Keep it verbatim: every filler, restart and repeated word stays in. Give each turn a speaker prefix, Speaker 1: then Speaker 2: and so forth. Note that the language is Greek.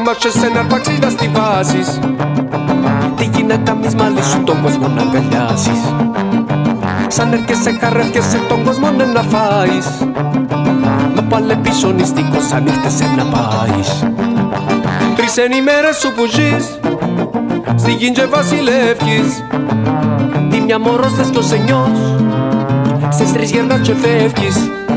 Speaker 1: μα και σε να αρπάξεις να στιβάσεις. Τι γίνεται μης μαλλί σου τον κόσμο να αγκαλιάσεις. Σαν έρχεσαι χαρεύκεσαι τον κόσμο να φάεις. Μα πάλι πίσω νηστικός σαν νύχτεσαι να πάεις. Τρεις είναι οι μέρες σου που ζεις στη γη και βασιλεύκεις. Τη μια μωρό στες κι ο σενιός, στις τρεις γερνάς και φεύγεις.